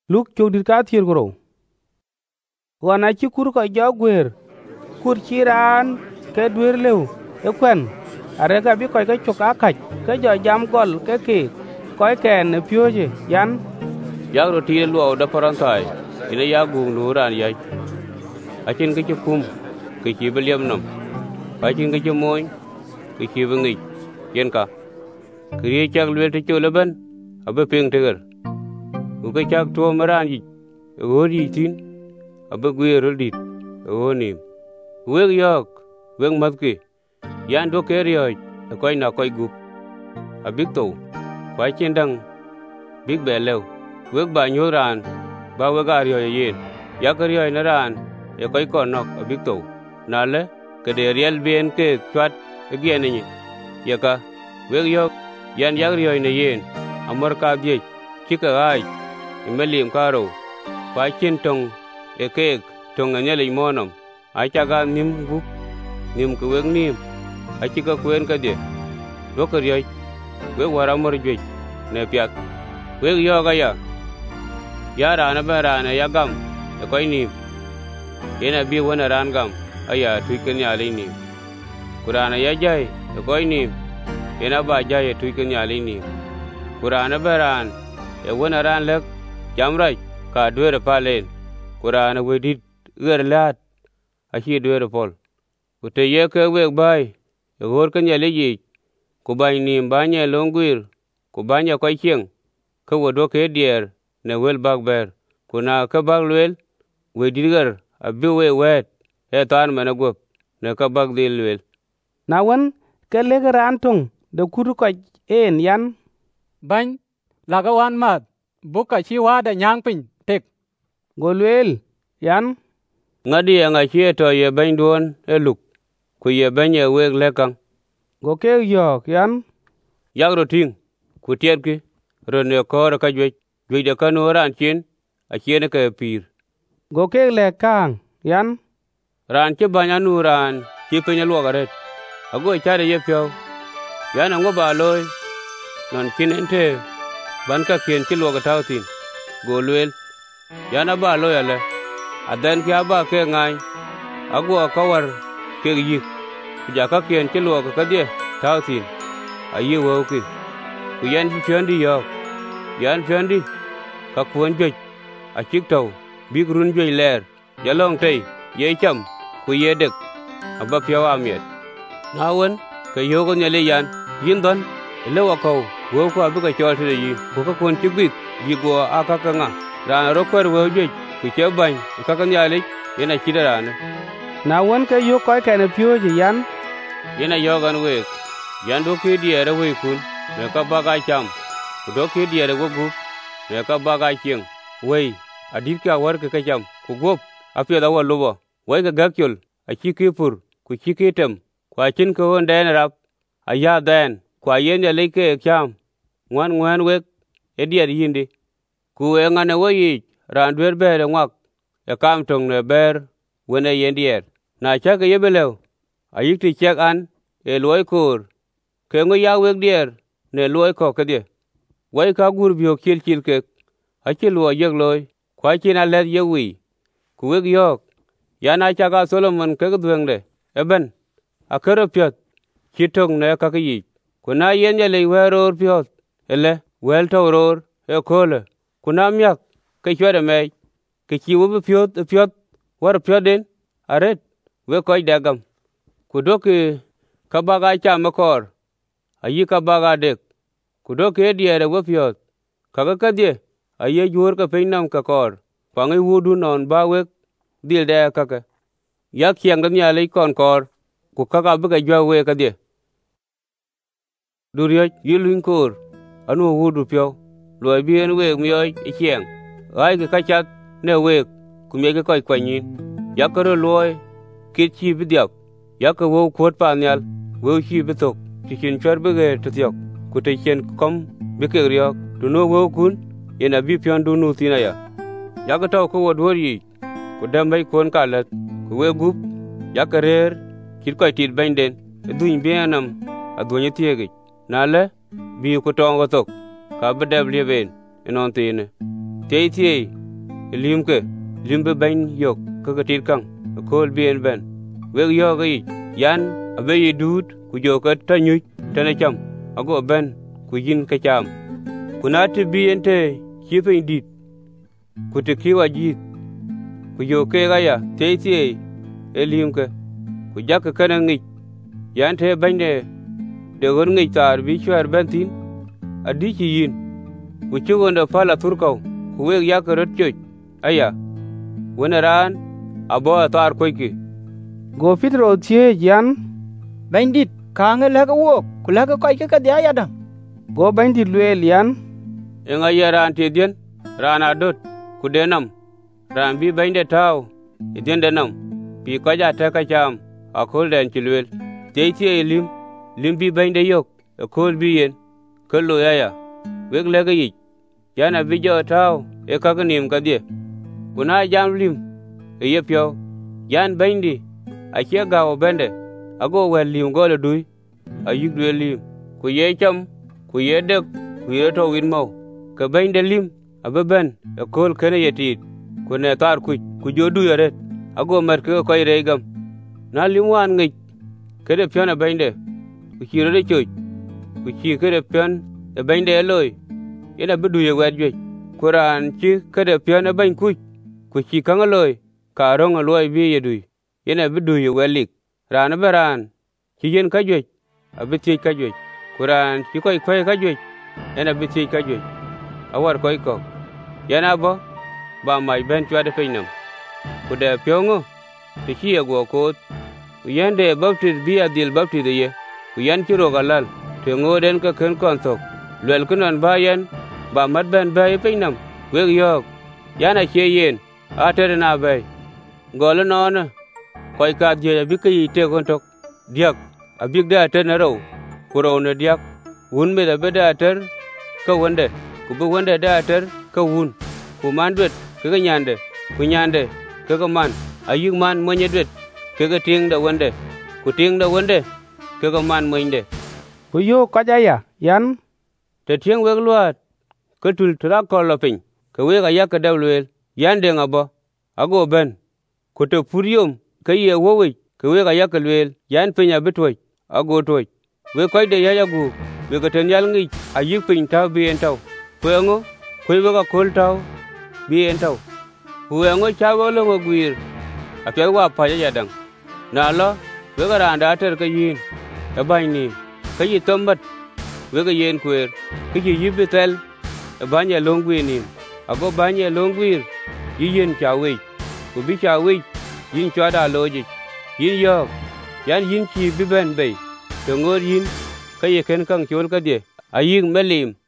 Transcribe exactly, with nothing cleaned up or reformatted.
luk chok dit ka thier koro wana chi kur ko jo gwer kur chiran ke dwer lew e kwen are ga bi ko ke chok akach ke jo jam gol ke ke ko ken pioje yan yagro ti lo da parantai ina yagu nuran yai achin ke kum ke chi beliam nam achin ke moy ke chi bengi yen ka kriye chak lwel te cholaban abe ping teger u ke chak to maran yi gori tin abe gwero dit oni weg yok weg matke yan do kerio koy na koy gup abik to kwa chendang big belew weg ba nyoran ba wegario yen yakario naran e koy konok abik to nale ke de real bien ke twat egene ni yaka weg yok yan yagrio ne yen amor ka die chika ai imelim karo kwa chentong e kek tong anyele monom acha ga nim gup nim ku weg nim achi ka kwen ka de dokario weg wara mor jwe ne piak weg yo ga ya yara na bara na yagam e koy nim ena bi wona ran gam aya tuiken ya le nim kurana ya jai e koy nim ena ba jai tuiken ya le nim kurana baran e wona ran lek jamrai ka dwere palen kurana wedit ger lat achi dwere pol ute ye ke weg bai e gor ken ya le yi ku bai nim banye longwir ku banya koy chieng ko wodo ke dier ne wel bagber kuna ka baglwel wedit ger abi we wet e tan managop ne ka bagdil wel na wan ke le ran tung de kur ko en yan ban laga wan mat buka chi wa da nyang pin tek golwel yan ngadi nga chi to ye ban don eluk ku ye ban ye weg lekang go ke yok yan yagro ting ku tierki ronne ko ka jwe jwe de kanu ran chin a chien ke pir go ke le kang yan ran che banya nu ran chi penya lo garet ago chare ye pyo yana ngo ba loy non chin ente ban ka kien chi lo ga tawtin go lwel yana ba loy ale aden kya ba ke ngai ago kawar ke yi ja ka kien chi lo ka de tawtin ayi wo ki ku yan chi chondi yo yan chondi ka kuon jwe a chik taw big run jwe ler yalong tei ye cham ku ye dek aba pyawa miet nawen ke yogo nyale yan yindon lewa ko wo ko abuka chol te yi ko ka kon chigit bi go aka ka nga ran ro kwer wo jwe ku che ban ka ka nyale yena chidarana na wan ke yo ko ke ne pioje yan yena yogan we yan do ke diere we kun me ka baga cham do ke diere go gu me ka baga chieng we adit ka war ke ka cham ku gop apya da wa lobo we ga gakyol a chikipur ku chikitem kwa chin ko den rap aya den kwa yen ya leke cham ngwan ngwan we edier yindi ku e ngane wo yi ran dwer bere ngwak e kam tong ne ber wene yendier na cha ke yebelew ayik ti chek an e loy kur ke ngo ya we dier ne loy ko ke die we ka gur bio kil kil ke a chi lo yek loy kwa chin a let ye wi ku we yok yana cha ga Solomon ke dwengde eben a kero pyot chitong ne ka yi kuna yen ye le weror pyot ele wel toror e kole kuna myak ke chwere me ke chi wo pyot pyot war pyoden aret we koy dagam kudoki ka baga cha makor ayi ka baga dek kudoki diere wo pyot kaga kadie aye jur ka peinam ka kor pangi wudu non bawe dil de kaka yak yang dan ya le kon kor ku kaka buga jwa ka de duryo yilun kor anu wudu pyo lo bien we myoy e chieng ai ka chat ne we ku me ka koy kwanyin yakoro loy kit chi bidyap yakko wo kot pa nyal wo chi bitok ti kin char bege to tyok ku te chen kom be ke ryo to no wo kun ina bi pyon du nu tina ya yakko taw ko wodor yi ku dambai kon kalat ku we gup yakarer kit koy tit benden duin bianam adonye tiege nale bi ku tongo tok ka bedab lieben enon tine tei tei lim ke lim be ben yok ka ka tit kang ko bien ben we yo ga yan abe yidut ku jo ka tanyu tane cham ago ben ku yin ka cham kunati bi ente chi pe dit ku te kiwa ji ku yo ke ga ya te ti elim ke ku jak ka na ngi yan te ben de de gon ngi tar bi chwar ben tin adi chi yin ku chu gon da fala turkau ku we ya ka rot choch aya wonaran abo tar ko ki Go Petro tie yan Bandit ka nga la ka wo ku la ka kai ka dia ya dang. go bandit luel yan enga yaran te den rana dot ku denam ran bi bende taw idin denam bi ko ja ta ka cham akol den chilwel te ti elim lim bi bende yok akol bi yen kollo yaya weg le ga yi yana bi jo taw e ka nim ka die kuna jam lim e yepyo yan bende a che ga o bende ago wel lim go le dui ayik le lim ku ye cham ku ye dek ku ye to win mau ka bende lim ababen akol kene yetit ku ne tar ku ku jodu yaret ago mar ke ko ire gam na lim wan ngi kede piona bende ku chiro de choy ku chi kede pion e bende loy ina bidu ye wedje kuran chi kede piona ban ku ku chi kangaloy ka rong loy bi yedui ina bidu ye welik ran beran chi yen ka jwe abiti ka jwe kuran chi koy koy ka jwe ina biti ka jwe awar koy ko yana bo ba mai ben chwa de pinam ku de pyongo ti chi go ko yende baptist bi adil baptist ye ku yan chiro galal te ngoden ka ken kon tok lel kunan ba yan ba mat ben ba pinam we yok yana che yen atere na bay gol non koy ka je bi ki te kon tok diak abik da ter na ro ku ro ne diak un me da be da ter ka wonde ku bu wonde da ter ka un ku man dwet ka nyande ku nyande ka man ayik man mo nyedwet ka ting da wonde ku ting da wonde ka man mo inde ku yo ka ja ya yan te tieng weg luat ka tul tra ko lo pin ka we ga yak da luel yan de ngabo ago ben ku te purium ka ye wo we ka we ga yak luel yan pinya bitoi ago toi we koy de ya ya gu we ga ten yal ngi ayik pin ta bi en taw kuengo kuy we ga kol taw bi en taw kuengo cha wo lo ngo gwir a pe wa pa ya dang na lo we ga ran da ter ka yin e bay ni ka yi tombat we ga yen kwer ka yi yibetel e banya longwi ni ago banya longwi yi yen cha we ku bi cha we yin cha da loji yin yo yan yin chi bi ben bay to ngor yin ka ye ken kang chol ka de ayin melim